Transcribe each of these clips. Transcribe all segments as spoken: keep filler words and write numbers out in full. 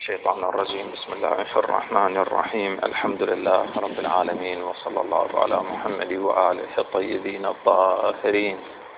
الشيطان الرجيم. بسم الله الرحمن الرحيم. الحمد لله رب العالمين، وصلى الله على محمد وآله الطيبين الطاهرين.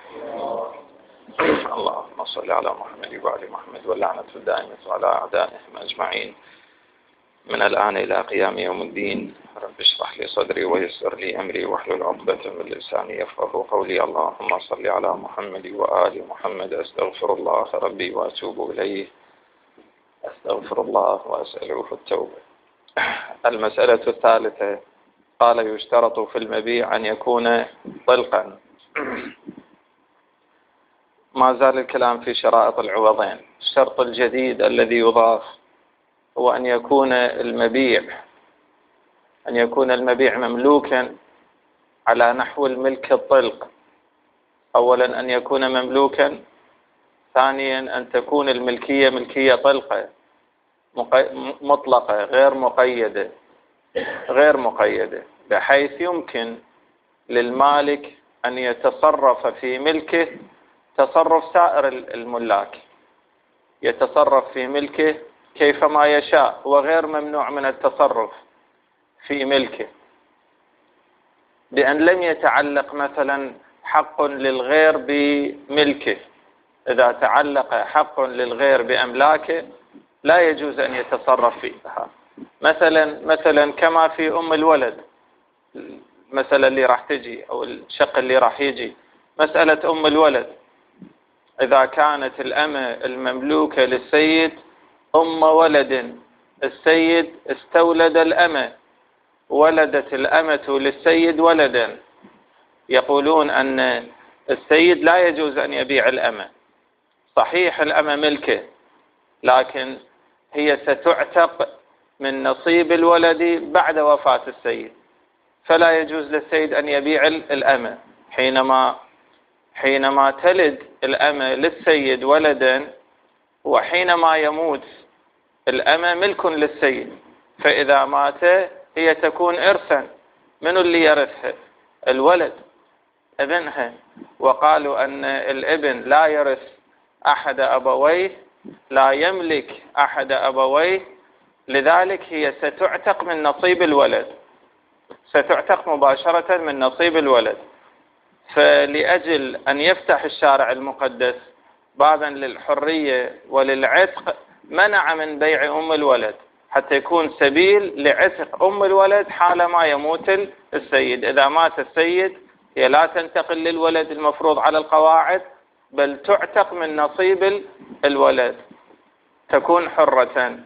اللهم صل على محمد وآل محمد، واللعنة الدائمة على أعدائهم أجمعين من الآن إلى قيام يوم الدين. رب اشرح لي صدري ويسر لي أمري واحلل عقدة من لساني يفقهوا قولي. اللهم صل على محمد وآل محمد. أستغفر الله ربي وأتوب إليه، أستغفر الله وأسأله التوبة. المسألة الثالثة، قال يشترط في المبيع أن يكون طلقا. ما زال الكلام في شرائط العوضين. الشرط الجديد الذي يضاف هو أن يكون المبيع أن يكون المبيع مملوكا على نحو الملك الطلق. أولا أن يكون مملوكا، ثانيا أن تكون الملكية ملكية طلقة مطلقة غير مقيدة غير مقيدة بحيث يمكن للمالك أن يتصرف في ملكه تصرف سائر الملاك، يتصرف في ملكه كيفما يشاء، وغير ممنوع من التصرف في ملكه، بأن لم يتعلق مثلا حق للغير بملكه. إذا تعلق حق للغير بأملاكه لا يجوز أن يتصرف فيها. مثلا مثلا كما في أم الولد، المسألة اللي راح تجي أو الشق اللي راح يجي، مسألة أم الولد. إذا كانت الأمة المملوكة للسيد أم ولد، السيد استولد الأمة، ولدت الأمة للسيد ولدا، يقولون أن السيد لا يجوز أن يبيع الأمة. صحيح الأمة ملكه، لكن هي ستعتق من نصيب الولد بعد وفاة السيد، فلا يجوز للسيد أن يبيع الأمة. حينما حينما تلد الأمة للسيد ولدا، وحينما يموت الأمة ملك للسيد، فإذا مات هي تكون إرثا. من اللي يرثها؟ الولد ابنها. وقالوا أن الابن لا يرث أحد أبويه، لا يملك أحد أبويه، لذلك هي ستعتق من نصيب الولد، ستعتق مباشرة من نصيب الولد. فلأجل أن يفتح الشارع المقدس بابا للحرية وللعتق، منع من بيع أم الولد حتى يكون سبيل لعتق أم الولد حالما يموت السيد. إذا مات السيد هي لا تنتقل للولد المفروض على القواعد، بل تعتق من نصيب الولد، تكون حرة.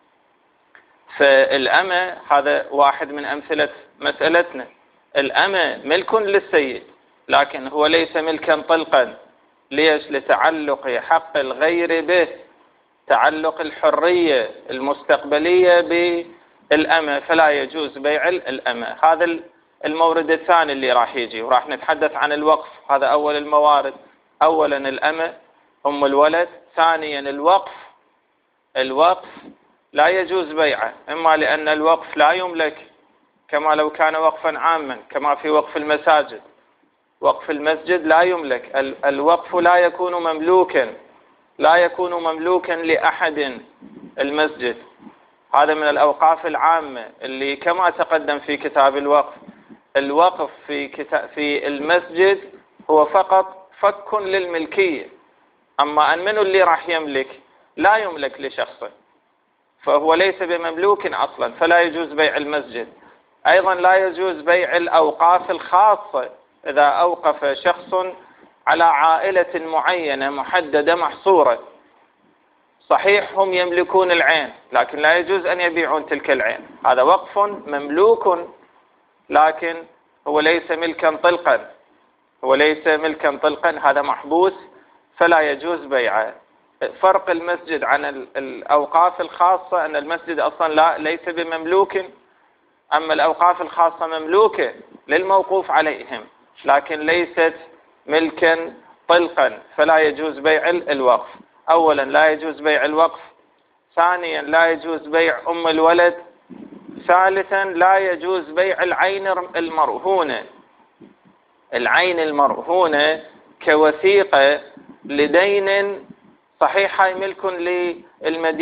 فالأمة، هذا واحد من أمثلة مسألتنا، الأمة ملك للسيد لكن هو ليس ملكا طلقا. ليش؟ لتعلق حق الغير به، تعلق الحرية المستقبلية بالأمة، فلا يجوز بيع الأمة. هذا المورد الثاني اللي راح يجي، وراح نتحدث عن الوقف. هذا أول الموارد. أولا الأمة أم الولد، ثانيا الوقف. الوقف لا يجوز بيعه، إما لأن الوقف لا يملك كما لو كان وقفا عاما، كما في وقف المساجد. وقف المسجد لا يملك، الوقف لا يكون مملوكا لا يكون مملوكا لأحد. المسجد هذا من الأوقاف العامة اللي كما تقدم في كتاب الوقف. الوقف في كتاب في المسجد هو فقط فك للملكية، أما أن من اللي راح يملك؟ لا يملك لشخصه، فهو ليس بمملوك أصلا، فلا يجوز بيع المسجد. أيضا لا يجوز بيع الأوقاف الخاصة. إذا أوقف شخص على عائلة معينة محددة محصورة، صحيح هم يملكون العين، لكن لا يجوز أن يبيعون تلك العين. هذا وقف مملوك لكن هو ليس ملكا طلقا، هو ليس ملكا طلقا، هذا محبوس فلا يجوز بيعه. فرق المسجد عن الأوقاف الخاصة أن المسجد أصلا لا ليس بمملوك، أما الأوقاف الخاصة مملوكة للموقوف عليهم لكن ليست ملكا طلقا، فلا يجوز بيع الوقف. أولا لا يجوز بيع الوقف، ثانيا لا يجوز بيع أم الولد، ثالثا لا يجوز بيع العين المرهونة. العين المرهونة كوثيقة لدين صحيح هاي ملك للمدين،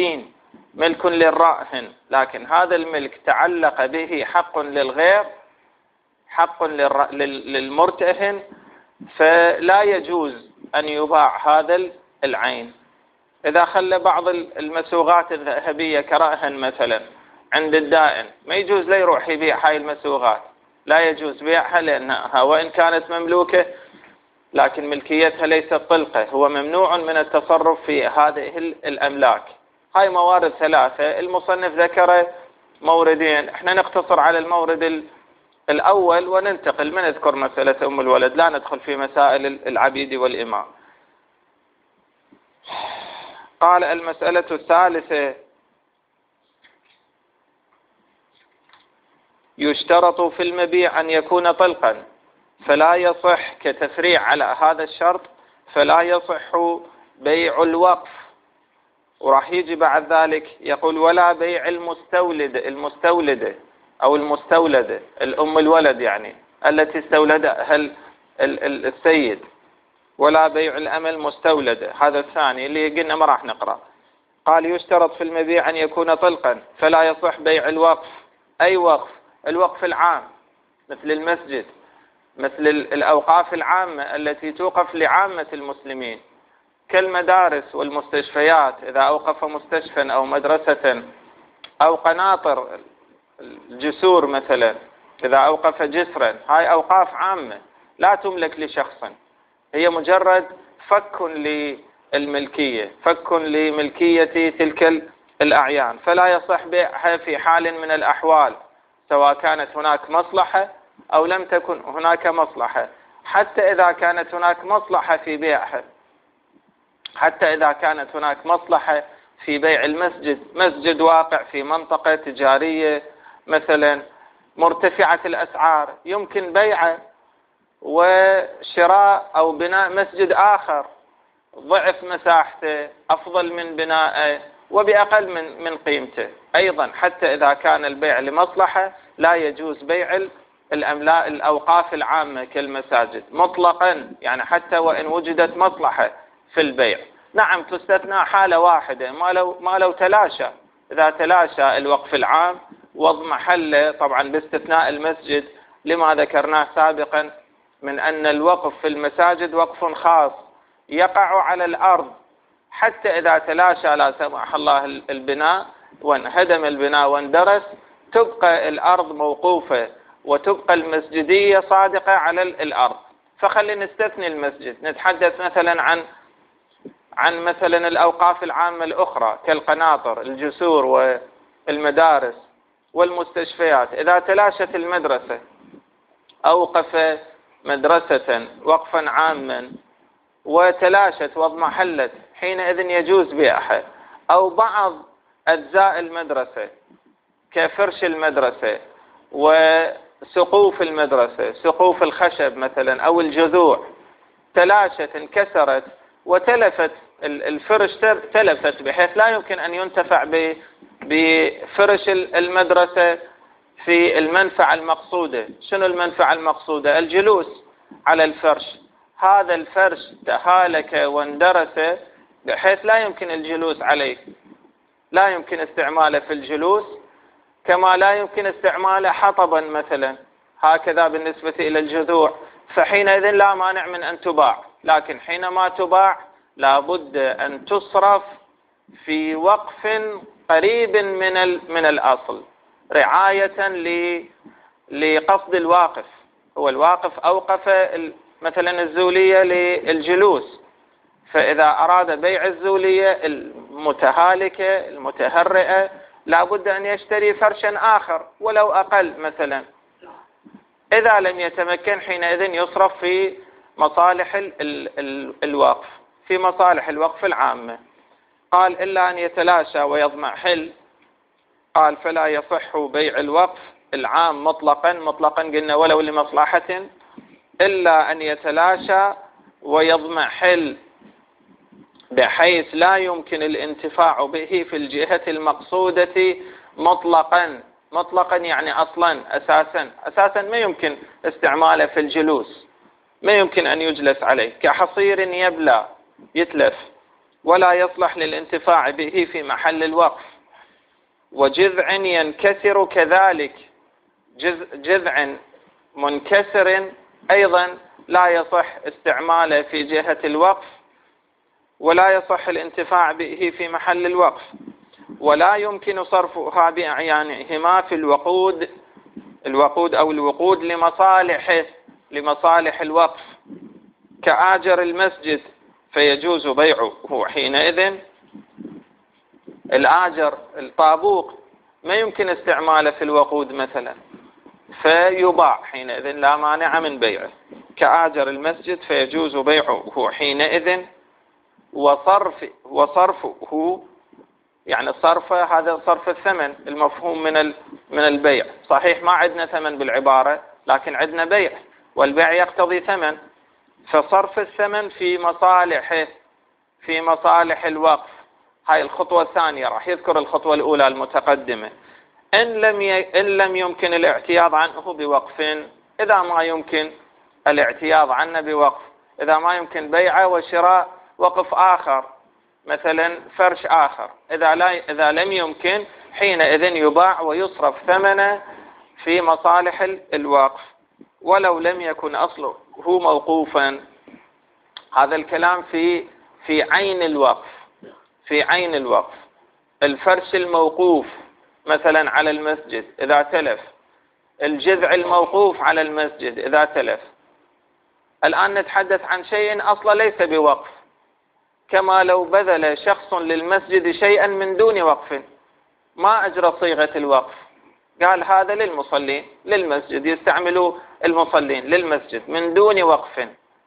ملك للراهن، لكن هذا الملك تعلق به حق للغير، حق للمرتهن، فلا يجوز أن يباع هذا العين. إذا خلى بعض المسوغات الذهبية كرهن مثلا عند الدائن، ما يجوز لا يروح يبيع هاي المسوغات، لا يجوز بيعها، لأنها وإن كانت مملوكة لكن ملكيتها ليست طلقة، هو ممنوع من التصرف في هذه الأملاك. هاي موارد ثلاثة، المصنف ذكر موردين، احنا نقتصر على المورد الأول وننتقل، ما نذكر مسألة أم الولد، لا ندخل في مسائل العبيد والإماء. قال المسألة الثالثة: يشترط في المبيع أن يكون طلقا، فلا يصح كتفريع على هذا الشرط، فلا يصح بيع الوقف. وراح يجي بعد ذلك يقول: ولا بيع المستولد المستولدة أو المستولدة الأم الولد، يعني التي استولدها السيد، ولا بيع الأمة المستولدة، هذا الثاني اللي قلنا ما راح نقرأ. قال: يشترط في المبيع أن يكون طلقا، فلا يصح بيع الوقف. أي وقف؟ الوقف العام مثل المسجد، مثل الأوقاف العامة التي توقف لعامة المسلمين، كالمدارس والمستشفيات، إذا أوقف مستشفى أو مدرسة، أو قناطر الجسور مثلا، إذا أوقف جسرا، هاي أوقاف عامة لا تملك لشخص، هي مجرد فك للملكية، فك لملكية تلك الأعيان، فلا يصح بيعها في حال من الأحوال، سواء كانت هناك مصلحة أو لم تكن هناك مصلحة. حتى إذا كانت هناك مصلحة في بيعها، حتى إذا كانت هناك مصلحة في بيع المسجد، مسجد واقع في منطقة تجارية مثلا مرتفعة الأسعار، يمكن بيعه وشراء أو بناء مسجد آخر ضعف مساحته، أفضل من بنائه وبأقل من من قيمته. أيضا حتى إذا كان البيع لمصلحة لا يجوز بيع الأملاء الأوقاف العامة كالمساجد مطلقا، يعني حتى وإن وجدت مصلحة في البيع. نعم تستثنى حالة واحدة، ما لو ما لو تلاشى، إذا تلاشى الوقف العام واضمحل، طبعا باستثناء المسجد لما ذكرناه سابقا من أن الوقف في المساجد وقف خاص يقع على الأرض، حتى إذا تلاشى لا سمح الله البناء وانهدم البناء واندرس، تبقى الأرض موقوفة وتبقى المسجدية صادقة على الأرض. فخلينا نستثني المسجد، نتحدث مثلا عن عن مثلا الأوقاف العامة الأخرى كالقناطر، الجسور والمدارس والمستشفيات. إذا تلاشت المدرسة، أوقف مدرسة وقفا عاما وتلاشت واضمحلت، حينئذ يجوز بيعها. أو بعض أجزاء المدرسة كفرش المدرسة وسقوف المدرسة، سقوف الخشب مثلا أو الجذوع، تلاشت انكسرت وتلفت الفرش، تلفت بحيث لا يمكن أن ينتفع بفرش المدرسة في المنفعة المقصودة. شنو المنفعة المقصودة؟ الجلوس على الفرش. هذا الفرش تهالك واندرس بحيث لا يمكن الجلوس عليه، لا يمكن استعماله في الجلوس، كما لا يمكن استعماله حطبا مثلا، هكذا بالنسبة إلى الجذوع. فحينئذ لا مانع من أن تباع، لكن حينما تباع لابد أن تصرف في وقف قريب من من الأصل، رعاية لقصد الواقف. هو الواقف أوقف مثلا الزولية للجلوس، فإذا أراد بيع الزولية المتهالكة المتهرئة لابد أن يشتري فرشا آخر ولو أقل مثلا. إذا لم يتمكن حينئذ يصرف في مصالح ال ال ال الوقف، في مصالح الوقف العامة. قال: إلا أن يتلاشى ويضمحل. قال: فلا يصح بيع الوقف العام مطلقا، مطلقا قلنا ولو لمصلحة، إلا أن يتلاشى ويضمحل بحيث لا يمكن الانتفاع به في الجهة المقصودة مطلقا. مطلقا يعني أصلا أساسا أساسا ما يمكن استعماله في الجلوس، ما يمكن أن يجلس عليه، كحصير يبلى يتلف، ولا يصلح للانتفاع به في محل الوقف. وجذع ينكسر كذلك، جذع منكسر أيضا لا يصح استعماله في جهة الوقف، ولا يصح الانتفاع به في محل الوقف، ولا يمكن صرفها بأعيانهما في الوقود الوقود أو الوقود لمصالحه لمصالح الوقف، كآجر المسجد فيجوز بيعه حينئذ. الآجر الطابوق ما يمكن استعماله في الوقود مثلا، فيباع حينئذ لا مانع من بيعه، كآجر المسجد فيجوز بيعه حينئذ. وصرف وصرفه يعني الصرف هذا صرف الثمن المفهوم من من البيع، صحيح ما عندنا ثمن بالعبارة لكن عندنا بيع، والبيع يقتضي ثمن، فصرف الثمن في مصالحه في مصالح الوقف. هاي الخطوة الثانية، راح يذكر الخطوة الأولى المتقدمة. إن لم ي... إن لم يمكن الاعتياض عنه بوقف، إذا ما يمكن الاعتياض عنه بوقف، إذا ما يمكن بيعه وشراء وقف آخر مثلا فرش آخر، إذا لا إذا لم يمكن حينئذ يباع ويصرف ثمنه في مصالح الوقف، ولو لم يكن أصله هو موقوفا. هذا الكلام في في عين الوقف في عين الوقف. الفرش الموقوف مثلا على المسجد إذا تلف، الجذع الموقوف على المسجد إذا تلف. الآن نتحدث عن شيء أصلا ليس بوقف، كما لو بذل شخص للمسجد شيئا من دون وقف، ما أجرى صيغة الوقف، قال هذا للمصلين للمسجد يستعملوا المصلين للمسجد من دون وقف،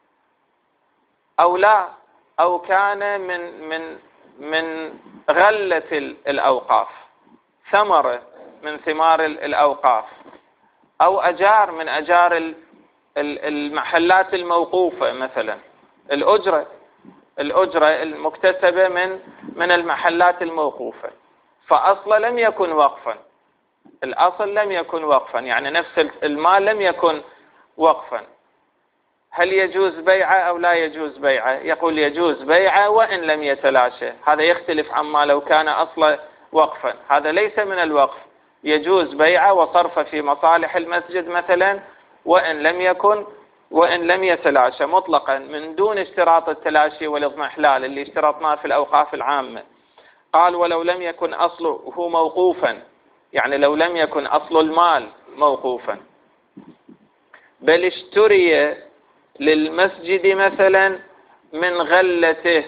أو لا أو كان من من من غلة الأوقاف، ثمرة من ثمار الأوقاف، أو أجار من أجار المحلات الموقوفة، مثلا الأجرة الأجرة المكتسبة من من المحلات الموقوفة، فأصلا لم يكن وقفا، الأصل لم يكن وقفا، يعني نفس المال لم يكن وقفا. هل يجوز بيعه أو لا يجوز بيعه؟ يقول يجوز بيعه وإن لم يتلاشى. هذا يختلف عما لو كان أصلا وقفا، هذا ليس من الوقف، يجوز بيعه وصرفه في مصالح المسجد مثلا وإن لم يكن وإن لم يتلاشى مطلقا، من دون اشتراط التلاشي والاضمحلال اللي اشترطناه في الأوقاف العامة. قال ولو لم يكن أصله هو موقوفا، يعني لو لم يكن أصل المال موقوفا، بل اشتري للمسجد مثلا من غلته،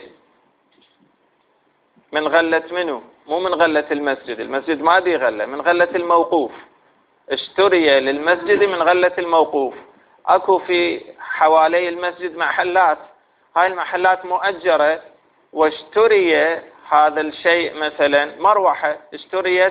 من غلة منه، مو من غلة المسجد، المسجد ما بي غلة، من غلة الموقوف. اشتري للمسجد من غلة الموقوف. اكو في حوالي المسجد محلات، هاي المحلات مؤجرة، واشتري هذا الشيء مثلا مروحة اشتريت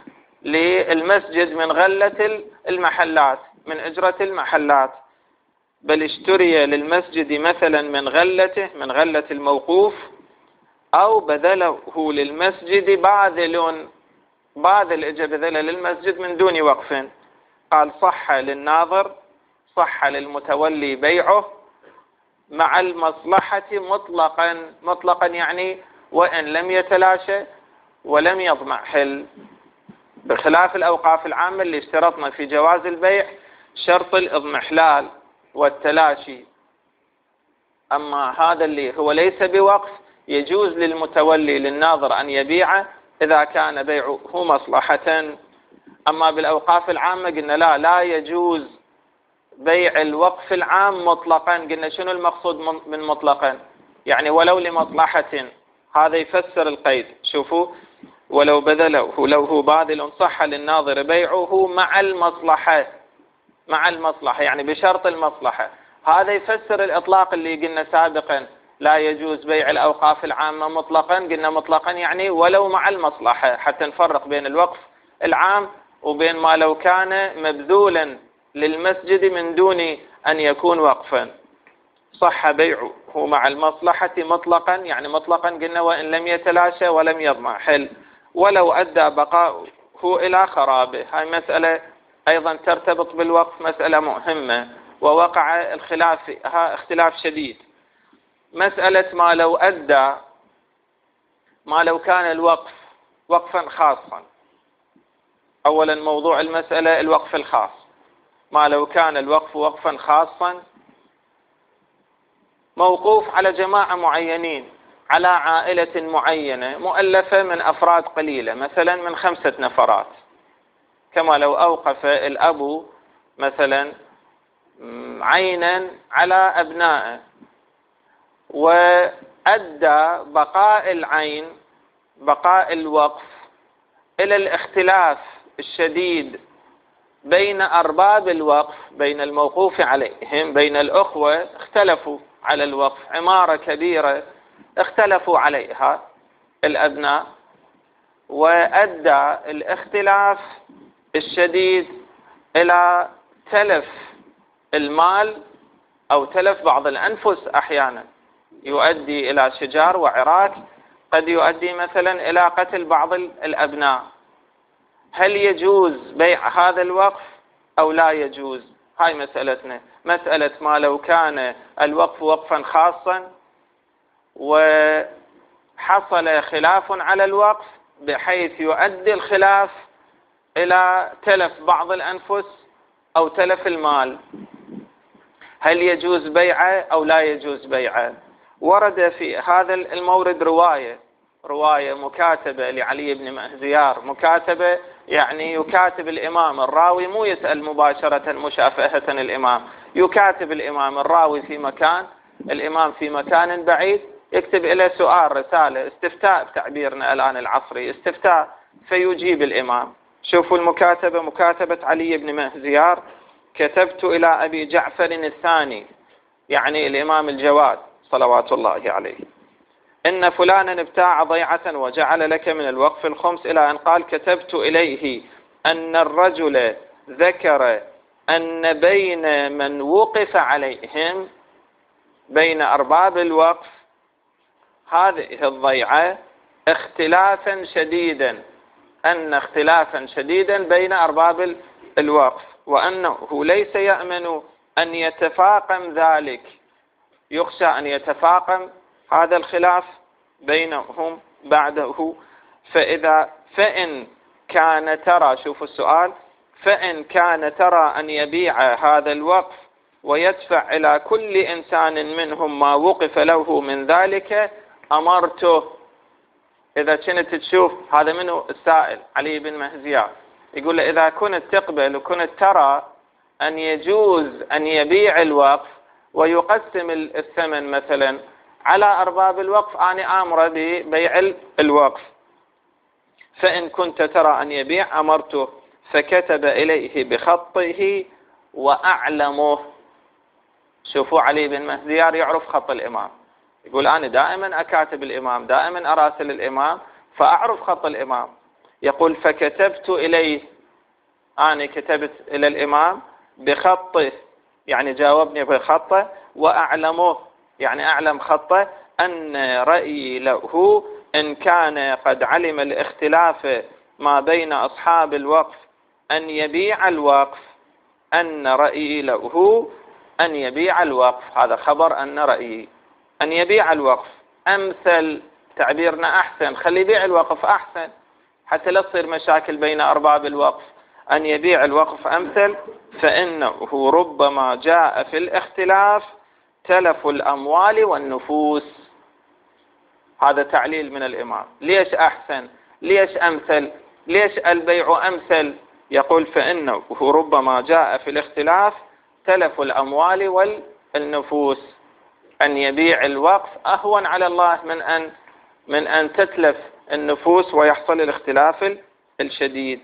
للمسجد من غلة المحلات، من أجرة المحلات. بل اشتري للمسجد مثلا من غلته، من غلة الموقوف، أو بذله للمسجد باذل باذل اجى بذله للمسجد من دون وقف. قال صح للناظر، صح للمتولي بيعه مع المصلحة مطلقا، مطلقا يعني وإن لم يتلاشى ولم يضمحل، بخلاف الأوقاف العامة اللي اشترطنا في جواز البيع شرط الإضمحلال والتلاشي. أما هذا اللي هو ليس بوقف يجوز للمتولي للناظر أن يبيعه إذا كان بيعه مصلحة. أما بالأوقاف العامة قلنا لا لا يجوز بيع الوقف العام مطلقا. قلنا شنو المقصود من مطلقا؟ يعني ولو لمصلحة، هذا يفسر القيد. شوفوا، ولو بذله لو هو باذل صح للناظر بيعه مع المصلحة، مع المصلحة يعني بشرط المصلحة. هذا يفسر الإطلاق اللي قلنا سابقا لا يجوز بيع الأوقاف العامة مطلقا، قلنا مطلقا يعني ولو مع المصلحة، حتى نفرق بين الوقف العام وبين ما لو كان مبذولا للمسجد من دون أن يكون وقفا. صح بيعه مع المصلحة مطلقا، يعني مطلقا قلنا وإن لم يتلاشى ولم يضمحل، ولو أدى بقاؤه إلى خرابه. هاي مسألة أيضا ترتبط بالوقف، مسألة مهمة ووقع الخلاف فيها اختلاف شديد. مسألة ما لو أدى، ما لو كان الوقف وقفا خاصا، أولا موضوع المسألة الوقف الخاص، ما لو كان الوقف وقفا خاصا موقوف على جماعة معينين، على عائلة معينة مؤلفة من أفراد قليلة، مثلا من خمسة نفرات، كما لو أوقف الأب مثلا عينا على أبنائه وأدى بقاء العين بقاء الوقف إلى الاختلاف الشديد بين أرباب الوقف، بين الموقوف عليهم، بين الأخوة اختلفوا على الوقف، عمارة كبيرة اختلفوا عليها الأبناء، وأدى الاختلاف الشديد إلى تلف المال أو تلف بعض الأنفس، أحيانا يؤدي إلى شجار وعراك، قد يؤدي مثلا إلى قتل بعض الأبناء. هل يجوز بيع هذا الوقف أو لا يجوز؟ هاي مسألتنا، مسألة ما لو كان الوقف وقفا خاصا وحصل خلاف على الوقف بحيث يؤدي الخلاف إلى تلف بعض الأنفس أو تلف المال، هل يجوز بيعه أو لا يجوز بيعه؟ ورد في هذا المورد رواية رواية مكاتبة لعلي بن مهزيار، مكاتبة يعني يكاتب الإمام، الراوي مو يسأل مباشرة مشافهة الإمام، يكاتب الإمام، الراوي في مكان، الإمام في مكان بعيد، يكتب إليه سؤال، رسالة، استفتاء بتعبيرنا الآن العصري، استفتاء، فيجيب الإمام. شوفوا المكاتبة، مكاتبة علي بن مهزيار: كتبت إلى أبي جعفر الثاني، يعني الإمام الجواد صلوات الله عليه، إن فلانا ابتاع ضيعة وجعل لك من الوقف الخمس، إلى أن قال: كتبت إليه أن الرجل ذكر أن بين من وقف عليهم، بين أرباب الوقف، هذه الضيعة اختلافا شديدا، أن اختلافا شديدا بين أرباب الوقف، وأنه ليس يأمن أن يتفاقم ذلك، يخشى أن يتفاقم هذا الخلاف بينهم بعده. فإذا فإن كان ترى، شوفوا السؤال، فإن كان ترى أن يبيع هذا الوقف ويدفع إلى كل إنسان منهم ما وقف له من ذلك أمرته. إذا كنت تشوف، هذا منه السائل علي بن مهزيار، يقول له: إذا كنت تقبل وكنت ترى أن يجوز أن يبيع الوقف ويقسم الثمن مثلا على أرباب الوقف، أنا آمر ببيع الوقف، فإن كنت ترى أن يبيع أمرته. فكتب إليه بخطه وأعلمه. شوفوا علي بن مهزيار يعرف خط الإمام، يقول: أنا دائما أكاتب الإمام، دائما أراسل الإمام، فأعرف خط الإمام. يقول: فكتبت إليه، أنا كتبت إلى الإمام بخطه، يعني جاوبني بخطه، وأعلمه، يعني أعلم خطه، أن رأيي له إن كان قد علم الاختلاف ما بين أصحاب الوقف أن يبيع الوقف، أن رأيي له أن يبيع الوقف. هذا خبر أن رأيي أن يبيع الوقف، أمثل، تعبيرنا أحسن، خلي يبيع الوقف أحسن حتى لا تصير مشاكل بين أرباب الوقف، أن يبيع الوقف أمثل، فإنه ربما جاء في الاختلاف تلف الأموال والنفوس. هذا تعليل من الإمام. ليش أحسن؟ ليش أمثل؟ ليش البيع أمثل؟ يقول: فإنه ربما جاء في الاختلاف تلف الأموال والنفوس، أن يبيع الوقف أهون على الله من أن من أن تتلف النفوس ويحصل الاختلاف الشديد.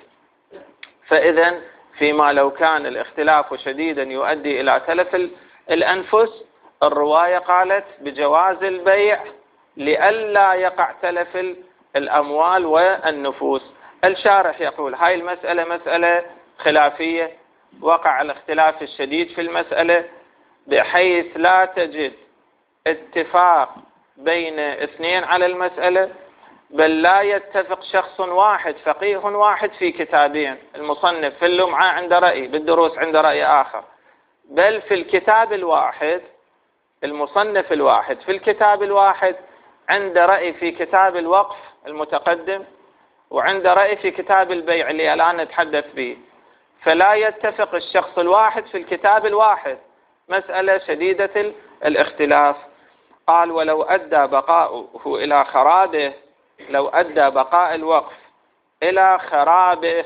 فإذا فيما لو كان الاختلاف شديدا يؤدي إلى تلف الأنفس، الرواية قالت بجواز البيع لئلا يقع تلف الأموال والنفوس. الشارح يقول: هاي المسألة مسألة خلافية، وقع الاختلاف الشديد في المسألة بحيث لا تجد اتفاق بين اثنين على المسألة، بل لا يتفق شخص واحد، فقيه واحد في كتابين، المصنف في اللمعة عند رأي، بالدروس عند رأي آخر، بل في الكتاب الواحد، المصنف الواحد في الكتاب الواحد عند رأي في كتاب الوقف المتقدم، وعنده رأي في كتاب البيع اللي الآن نتحدث به، فلا يتفق الشخص الواحد في الكتاب الواحد، مسألة شديدة الاختلاف. قال ولو أدى بقاؤه إلى خرابه، لو أدى بقاء الوقف إلى خرابه،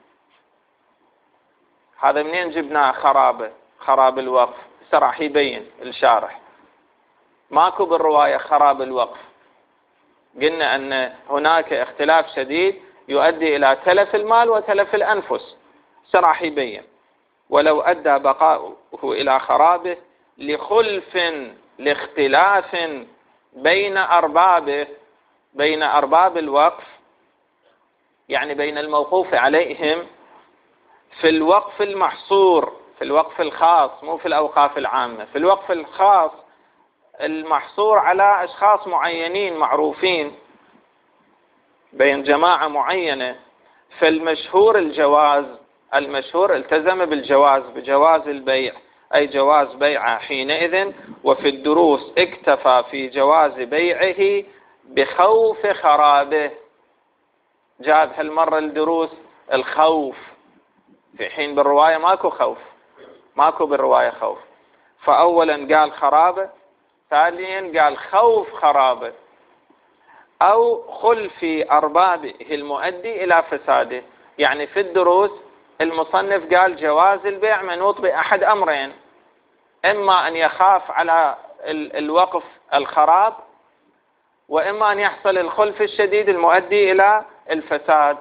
هذا منين جبناه خرابه؟ خراب الوقف راح يبين الشارح، ماكو بالرواية خراب الوقف، قلنا أن هناك اختلاف شديد يؤدي إلى تلف المال وتلف الأنفس، راح يبين ولو أدى بقاؤه إلى خرابه لخلف لاختلاف بين أربابه، بين أرباب الوقف، يعني بين الموقوف عليهم في الوقف المحصور، في الوقف الخاص، مو في الأوقاف العامة، في الوقف الخاص المحصور على أشخاص معينين معروفين بين جماعة معينة، فالمشهور الجواز، المشهور التزم بالجواز، بجواز البيع، أي جواز بيعه حينئذ، وفي الدروس اكتفى في جواز بيعه بخوف خرابه، جاب هالمرة الدروس الخوف، في حين بالرواية ماكو خوف، ماكو بالرواية خوف، فأولا قال خرابه، ثانيا قال خوف خرابه، أو خلف أربابه المؤدي إلى فساده. يعني في الدروس المصنف قال جواز البيع منوط بأحد أمرين، إما أن يخاف على الوقف الخراب، وإما أن يحصل الخلف الشديد المؤدي إلى الفساد،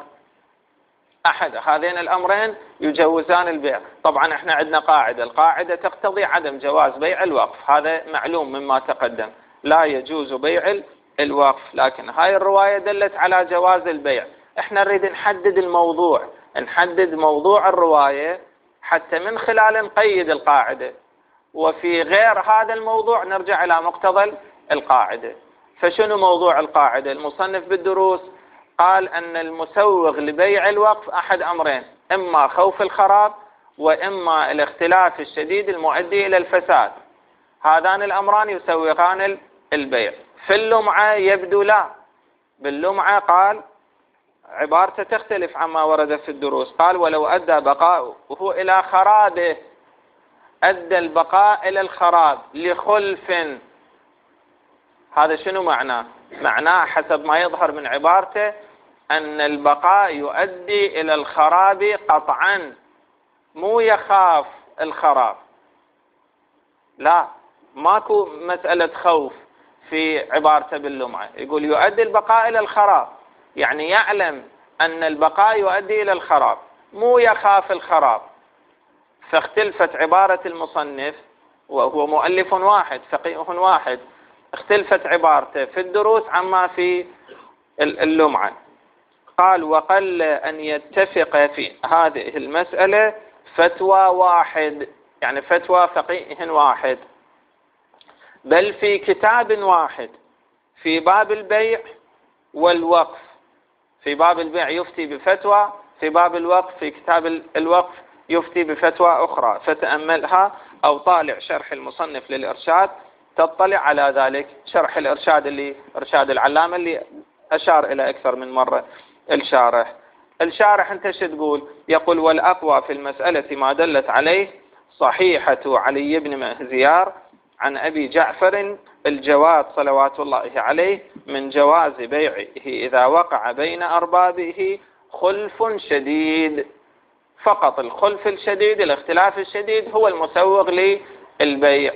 أحد هذين الأمرين يجوزان البيع. طبعا احنا عندنا قاعدة، القاعدة تقتضي عدم جواز بيع الوقف، هذا معلوم مما تقدم، لا يجوز بيع الوقف، لكن هاي الرواية دلت على جواز البيع. احنا نريد نحدد الموضوع، نحدد موضوع الرواية حتى من خلال نقيد القاعدة، وفي غير هذا الموضوع نرجع إلى مقتضى القاعدة. فشنو موضوع القاعدة؟ المصنف بالدروس قال أن المسوغ لبيع الوقف أحد أمرين، إما خوف الخراب وإما الاختلاف الشديد المؤدي إلى الفساد، هذان الأمران يسوغان البيع. في اللمعة يبدو لا، باللمعة قال عبارته تختلف عما ورد في الدروس، قال ولو أدى بقاؤه إلى خرابه، أدى البقاء إلى الخراب لخلف، هذا شنو معناه؟ معناه حسب ما يظهر من عبارته أن البقاء يؤدي إلى الخراب قطعا، مو يخاف الخراب، لا، ماكو مسألة خوف في عبارته باللمعة، يقول يؤدي البقاء إلى الخراب، يعني يعلم أن البقاء يؤدي إلى الخراب، مو يخاف الخراب. فاختلفت عبارة المصنف، وهو مؤلف واحد فقيه واحد، اختلفت عبارته في الدروس عما في اللمعة. قال وقل أن يتفق في هذه المسألة فتوى واحد، يعني فتوى فقيه واحد، بل في كتاب واحد في باب البيع والوقف، في باب البيع يفتي بفتوى، في باب الوقف في كتاب الوقف يفتي بفتوى أخرى، فتأملها أو طالع شرح المصنف للإرشاد تطلع على ذلك، شرح الإرشاد اللي إرشاد العلامة اللي أشار إلى أكثر من مرة الشارح. الشارح أنت شو تقول؟ يقول والأقوى في المسألة ما دلت عليه صحيحة علي بن مهزيار عن أبي جعفر الجواد صلوات الله عليه من جواز بيعه إذا وقع بين أربابه خلف شديد، فقط الخلف الشديد الاختلاف الشديد هو المسوغ للبيع،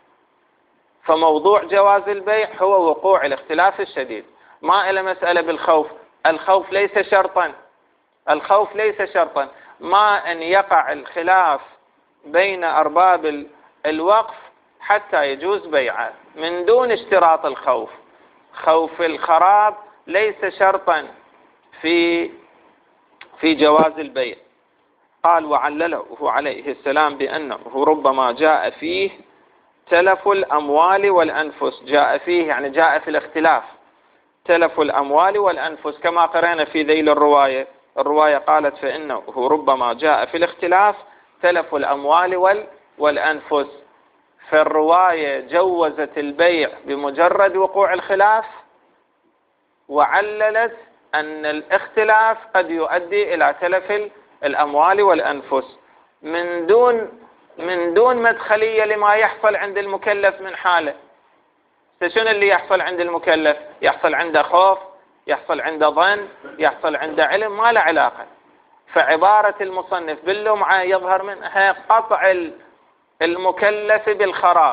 فموضوع جواز البيع هو وقوع الاختلاف الشديد، ما إلى مسألة بالخوف، الخوف ليس شرطا، الخوف ليس شرطا، ما أن يقع الخلاف بين أرباب الوقف حتى يجوز بيعه من دون اشتراط الخوف، خوف الخراب ليس شرطا في في جواز البيع. قال وعلله عليه السلام بأنه ربما جاء فيه تلف الأموال والأنفس، جاء فيه يعني جاء في الاختلاف تلف الأموال والأنفس، كما قرأنا في ذيل الرواية، الرواية قالت فإنه ربما جاء في الاختلاف تلف الأموال والأنفس، فالرواية جوزت البيع بمجرد وقوع الخلاف، وعللت أن الاختلاف قد يؤدي إلى تلف الأموال والأنفس من دون من دون مدخلية لما يحصل عند المكلف من حاله. شنو اللي يحصل عند المكلف؟ يحصل عنده خوف، يحصل عنده ظن، يحصل عنده علم، ما له علاقة. فعبارة المصنف باللمعة يظهر منها قطع المكلف بالخراب،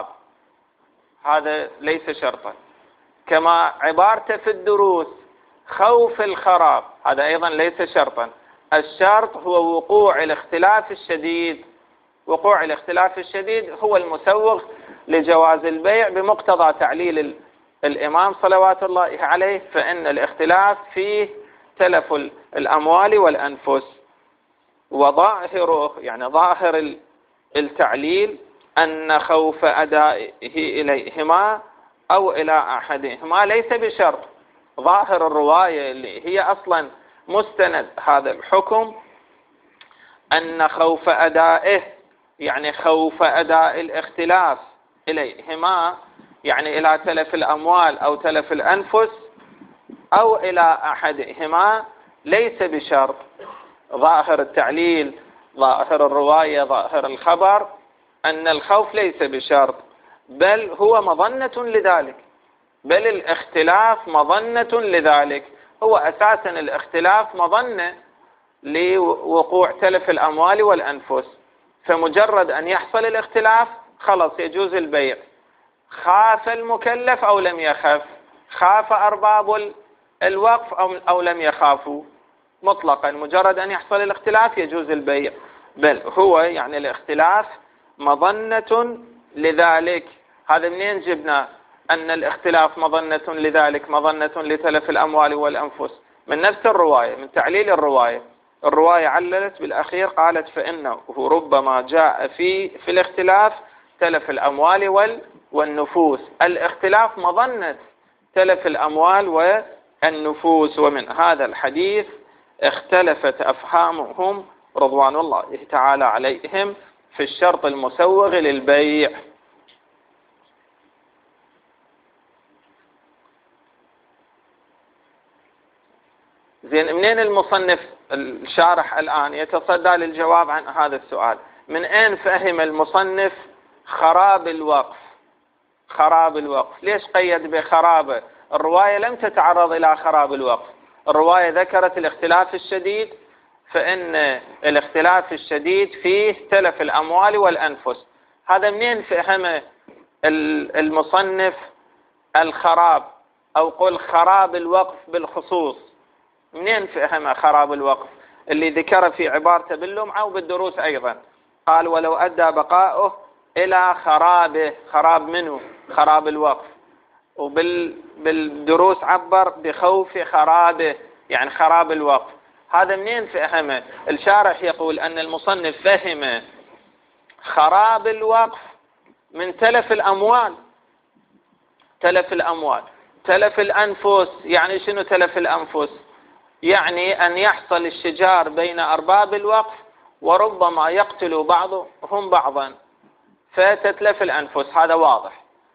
هذا ليس شرطا. كما عبارته في الدروس خوف الخراب، هذا أيضا ليس شرطا. الشرط هو وقوع الاختلاف الشديد. وقوع الاختلاف الشديد هو المسوغ لجواز البيع بمقتضى تعليل الإمام صلوات الله عليه، فإن الاختلاف فيه تلف الأموال والأنفس. وظاهره يعني ظاهر التعليل أن خوف أدائه إليهما أو إلى أحدهما ليس بشرط. ظاهر الرواية اللي هي أصلا مستند هذا الحكم أن خوف أدائه يعني خوف أداء الاختلاف إليهما يعني إلى تلف الأموال أو تلف الأنفس أو إلى أحدهما ليس بشرط. ظاهر التعليل، ظاهر الرواية، ظاهر الخبر أن الخوف ليس بشرط، بل هو مظنة لذلك، بل الاختلاف مظنة لذلك. هو أساسا الاختلاف مظنة لوقوع تلف الأموال والأنفس، فمجرد أن يحصل الاختلاف خلص يجوز البيع. خاف المكلف أو لم يخف، خاف أرباب الوقف أو لم يخافوا، مطلقا مجرد أن يحصل الاختلاف يجوز البيع. بل هو يعني الاختلاف مظنة لذلك. هذا منين جبنا أن الاختلاف مظنة لذلك، مظنة لتلف الأموال والأنفس؟ من نفس الرواية، من تعليل الرواية. الرواية عللت بالأخير قالت فإنه ربما جاء في في الاختلاف تلف الأموال والنفوس. الاختلاف مظنة تلف الأموال والنفوس. ومن هذا الحديث اختلفت أفهامهم رضوان الله تعالى عليهم في الشرط المسوغ للبيع. زين، منين المصنف الشارح الآن يتصدى للجواب عن هذا السؤال؟ من أين فهم المصنف خراب الوقف؟ خراب الوقف ليش قيد بخرابه؟ الرواية لم تتعرض إلى خراب الوقف، الرواية ذكرت الاختلاف الشديد، فإن الاختلاف الشديد فيه تلف الأموال والأنفس. هذا منين فهم المصنف الخراب، أو قل خراب الوقف بالخصوص؟ منين فهم خراب الوقف اللي ذكر في عبارته باللمعة وبالدروس أيضا؟ قال ولو أدى بقاؤه إلى خرابه. خراب منه؟ خراب الوقف. وبالدروس عبر بخوف خرابه يعني خراب الوقف. هذا منين فهمه؟ الشارح يقول أن المصنف فهم خراب الوقف من تلف الأموال. تلف الأموال، تلف الأنفس. يعني شنو تلف الأنفس؟ يعني أن يحصل الشجار بين أرباب الوقف وربما يقتل بعضهم بعضا فتتلف الأنفس، هذا واضح.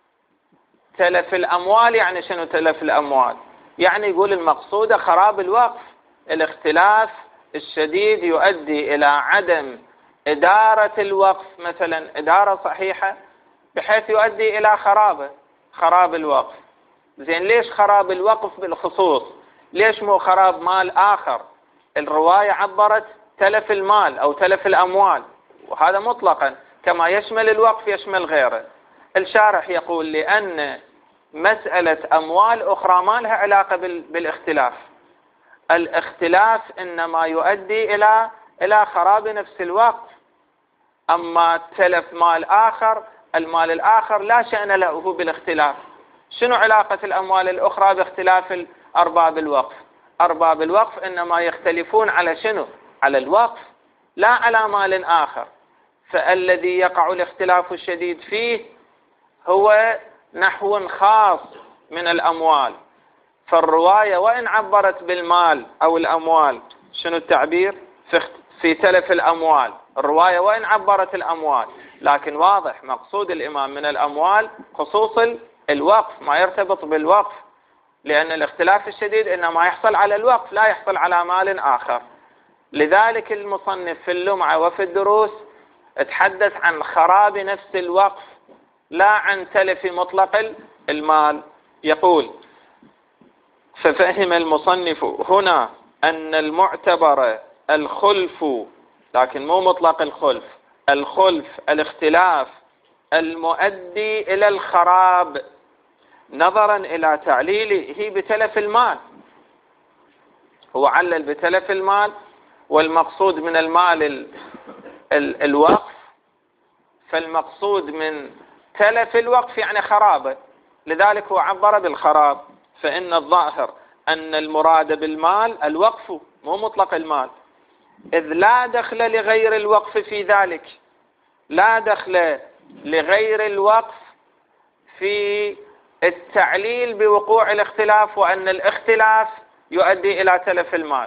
تلف الأموال يعني شنو تلف الأموال؟ يعني يقول المقصود خراب الوقف. الاختلاف الشديد يؤدي إلى عدم إدارة الوقف، مثلا إدارة صحيحة بحيث يؤدي إلى خرابه، خراب الوقف. زين، ليش خراب الوقف بالخصوص؟ ليش مو خراب مال آخر؟ الرواية عبرت تلف المال أو تلف الأموال، وهذا مطلقا كما يشمل الوقف يشمل غيره. الشارح يقول لأن مسألة أموال أخرى ما لها علاقة بالاختلاف. الاختلاف إنما يؤدي إلى إلى خراب نفس الوقف. أما تلف مال آخر، المال الآخر لا شأن له بالاختلاف. شنو علاقة الأموال الأخرى باختلاف أرباب الوقف؟ أرباب الوقف إنما يختلفون على شنو؟ على الوقف، لا على مال آخر. فالذي يقع الاختلاف الشديد فيه هو نحو خاص من الأموال. فالرواية وإن عبرت بالمال أو الأموال، شنو التعبير؟ في تلف الأموال. الرواية وإن عبرت الأموال، لكن واضح مقصود الإمام من الأموال خصوص الوقف، ما يرتبط بالوقف. لأن الاختلاف الشديد إنما يحصل على الوقف لا يحصل على مال آخر. لذلك المصنف في اللمعة وفي الدروس تحدث عن خراب نفس الوقف لا عن تلف مطلق المال. يقول: ففهم المصنف هنا أن المعتبر الخلف، لكن مو مطلق الخلف، الخلف الاختلاف المؤدي إلى الخراب نظرا إلى تعليله بتلف المال. هو علل بتلف المال، والمقصود من المال ال ال الوقف، فالمقصود من تلف الوقف يعني خرابه، لذلك هو عبر بالخراب. فإن الظاهر أن المراد بالمال الوقف مو مطلق المال، إذ لا دخل لغير الوقف في ذلك، لا دخل لغير الوقف في التعليل بوقوع الاختلاف، وأن الاختلاف يؤدي إلى تلف المال.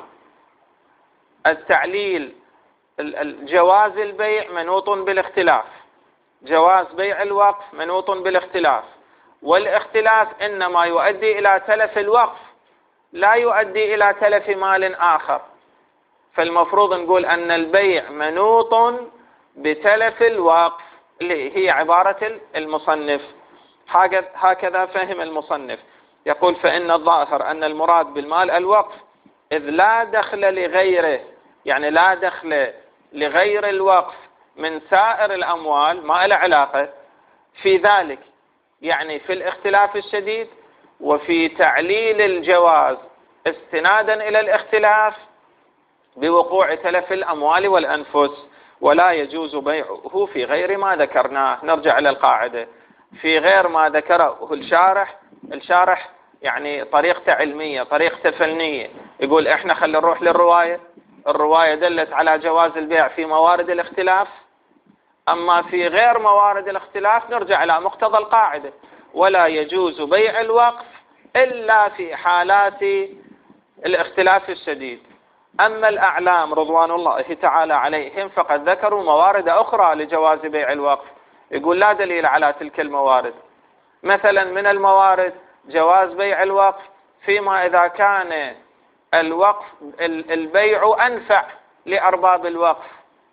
التعليل جواز البيع منوط بالاختلاف، جواز بيع الوقف منوط بالاختلاف، والاختلاف إنما يؤدي إلى تلف الوقف لا يؤدي إلى تلف مال آخر. فالمفروض نقول أن البيع منوط بتلف الوقف، اللي هي عبارة المصنف. هكذا فهم المصنف. يقول: فإن الظاهر أن المراد بالمال الوقف، إذ لا دخل لغيره، يعني لا دخل لغير الوقف من سائر الأموال، ما له علاقة في ذلك، يعني في الاختلاف الشديد وفي تعليل الجواز استنادا إلى الاختلاف بوقوع تلف الأموال والأنفس، ولا يجوز بيعه في غير ما ذكرناه. نرجع إلى القاعدة في غير ما ذكره الشارح. الشارح يعني طريقة علمية، طريقة فنية. يقول: إحنا خلي نروح للرواية، الرواية دلت على جواز البيع في موارد الاختلاف، أما في غير موارد الاختلاف نرجع إلى مقتضى القاعدة: ولا يجوز بيع الوقف إلا في حالات الاختلاف الشديد. أما الأعلام رضوان الله تعالى عليهم فقد ذكروا موارد أخرى لجواز بيع الوقف. يقول: لا دليل على تلك الموارد. مثلا من الموارد جواز بيع الوقف فيما إذا كان الوقف البيع أنفع لأرباب الوقف.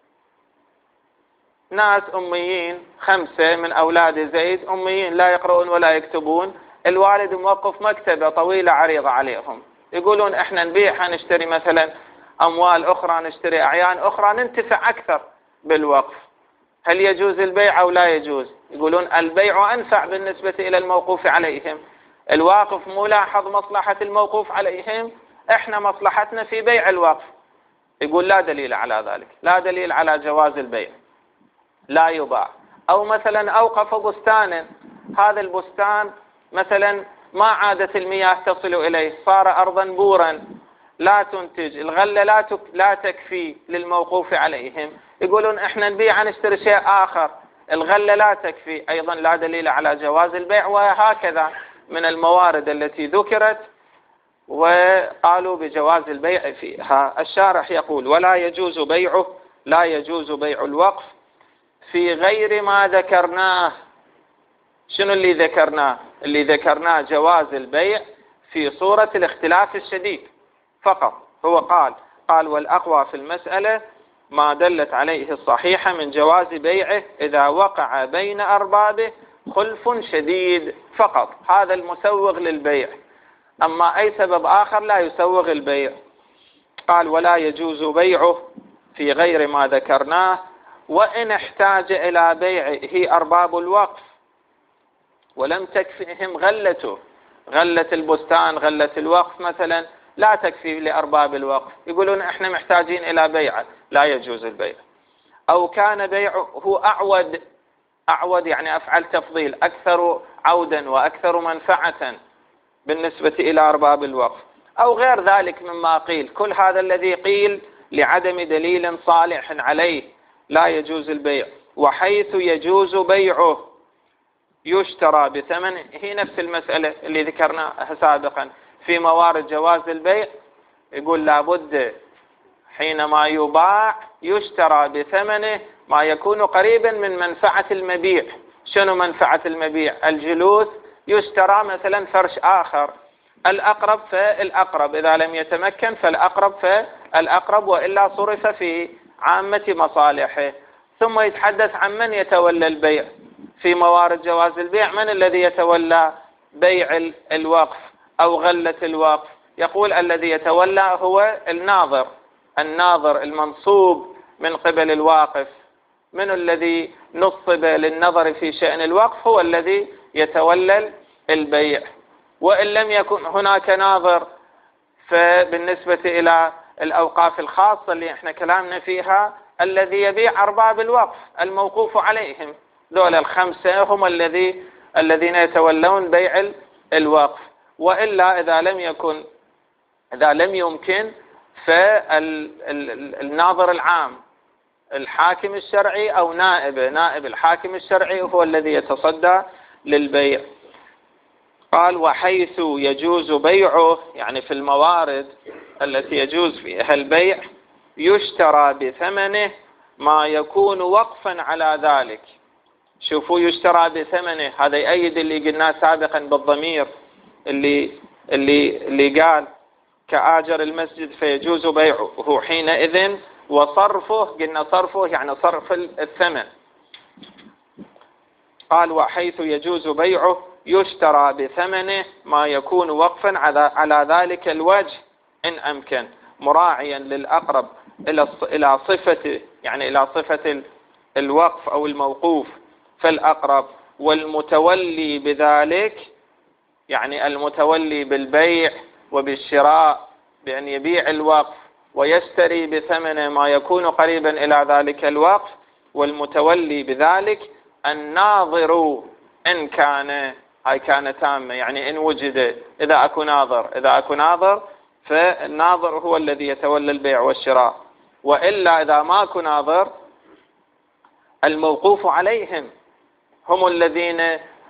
ناس أميين، خمسة من أولاد زيد أميين لا يقرؤون ولا يكتبون، الوالد موقف مكتبة طويلة عريضة عليهم، يقولون إحنا نبيعها نشتري مثلا أموال أخرى، نشتري أعيان أخرى ننتفع أكثر بالوقف. هل يجوز البيع أو لا يجوز؟ يقولون البيع أنفع بالنسبة إلى الموقوف عليهم، الواقف ملاحظ مصلحة الموقوف عليهم، إحنا مصلحتنا في بيع الوقف. يقول: لا دليل على ذلك، لا دليل على جواز البيع، لا يباع. أو مثلا أوقف بستانا، هذا البستان مثلا ما عادت المياه تصل إليه، صار أرضا بورا لا تنتج، الغلة لا لا تكفي للموقوف عليهم، يقولون إحنا نبيع نشتري شيء آخر، الغلة لا تكفي، أيضا لا دليل على جواز البيع. وهكذا من الموارد التي ذكرت وقالوا بجواز البيع فيها. الشارح يقول: ولا يجوز بيعه، لا يجوز بيع الوقف في غير ما ذكرناه. شنو اللي ذكرناه؟ اللي ذكرناه جواز البيع في صورة الاختلاف الشديد فقط. هو قال قال والأقوى في المسألة ما دلت عليه الصحيحة من جواز بيعه إذا وقع بين أربابه خلف شديد فقط، هذا المسوغ للبيع، أما أي سبب آخر لا يسوغ البيع. قال: ولا يجوز بيعه في غير ما ذكرناه، وإن احتاج إلى بيعه أرباب الوقف ولم تكفيهم غلته، غلة البستان غلة الوقف مثلا لا تكفي لأرباب الوقف، يقولون إحنا محتاجين إلى بيعه، لا يجوز البيع. أو كان بيعه أعود، أعود يعني أفعل تفضيل، أكثر عودا وأكثر منفعة بالنسبة إلى أرباب الوقف، أو غير ذلك مما قيل. كل هذا الذي قيل لعدم دليل صالح عليه لا يجوز البيع. وحيث يجوز بيعه يشترى بثمن، هي نفس المسألة اللي ذكرناها سابقا في موارد جواز البيع. يقول لابد حينما يباع يشترى بثمنه ما يكون قريبا من منفعة المبيع. شنو منفعة المبيع؟ الجلوس، يشترى مثلا فرش آخر، الأقرب فالأقرب، إذا لم يتمكن فالأقرب فالأقرب، وإلا صرف في عامة مصالحه. ثم يتحدث عن من يتولى البيع في موارد جواز البيع. من الذي يتولى بيع الوقف أو غلة الوقف؟ يقول الذي يتولى هو الناظر، الناظر المنصوب من قبل الواقف. من الذي نصب للنظر في شأن الوقف؟ هو الذي يتولى البيع. وإن لم يكن هناك ناظر، فبالنسبة إلى الأوقاف الخاصة اللي احنا كلامنا فيها، الذي يبيع أرباب الوقف الموقوف عليهم، دول الخمسة هم الذي الذين يتولون بيع الوقف. وإلا إذا لم يكن إذا لم يمكن فالناظر العام، الحاكم الشرعي أو نائبه، نائب الحاكم الشرعي هو الذي يتصدى للبيع. قال وحيث يجوز بيعه، يعني في الموارد التي يجوز فيها البيع، يشترى بثمنه ما يكون وقفا على ذلك. شوفوا، يشترى بثمنه، هذا يؤيد اللي قلناه سابقا بالضمير اللي اللي اللي قال كآجر المسجد فيجوز بيعه حينئذ، وصرفه قلنا صرفه يعني صرف الثمن. قال وحيث يجوز بيعه يشترى بثمنه ما يكون وقفا على ذلك الوجه إن أمكن، مراعيا للأقرب إلى إلى صفة يعني إلى صفة الوقف أو الموقوف فالأقرب، والمتولي بذلك يعني المتولي بالبيع وبالشراء بأن يبيع الوقف ويشتري بثمنه ما يكون قريبا إلى ذلك الوقف، والمتولي بذلك الناظر إن كان، هاي كان تامة يعني إن وجد، إذا أكو ناظر إذا أكو ناظر فالناظر هو الذي يتولى البيع والشراء. وإلا إذا ما أكو ناظر الموقوف عليهم هم الذين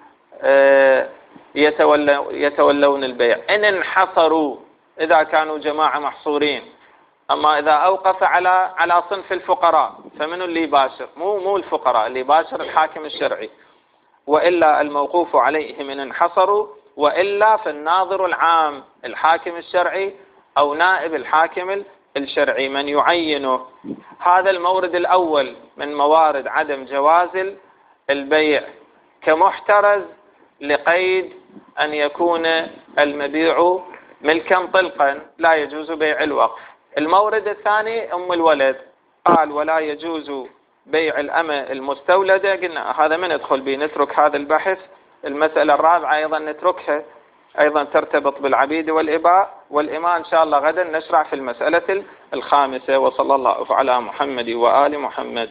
يتولون البيع إن انحصروا، إذا كانوا جماعة محصورين. أما إذا أوقف على على صنف الفقراء فمن اللي يباشر؟ مو مو الفقراء، اللي يباشر الحاكم الشرعي. وإلا الموقوف عليهم إن انحصروا، وإلا فالناظر العام الحاكم الشرعي أو نائب الحاكم الشرعي من يعينه. هذا المورد الأول من موارد عدم جواز البيع كمحترز لقيد أن يكون المبيع ملكا طلقا، لا يجوز بيع الوقف. المورد الثاني أم الولد، قال ولا يجوز بيع الأمة المستولدة. قلنا هذا من ندخل به، نترك هذا البحث. المسألة الرابعة أيضا نتركها، أيضا ترتبط بالعبيد والإباء والإماء. إن شاء الله غدا نشرع في المسألة الخامسة. وصلى الله على محمد وآل محمد.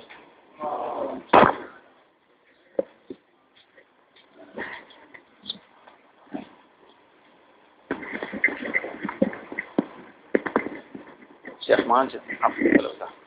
شيخ ماجد عفوا.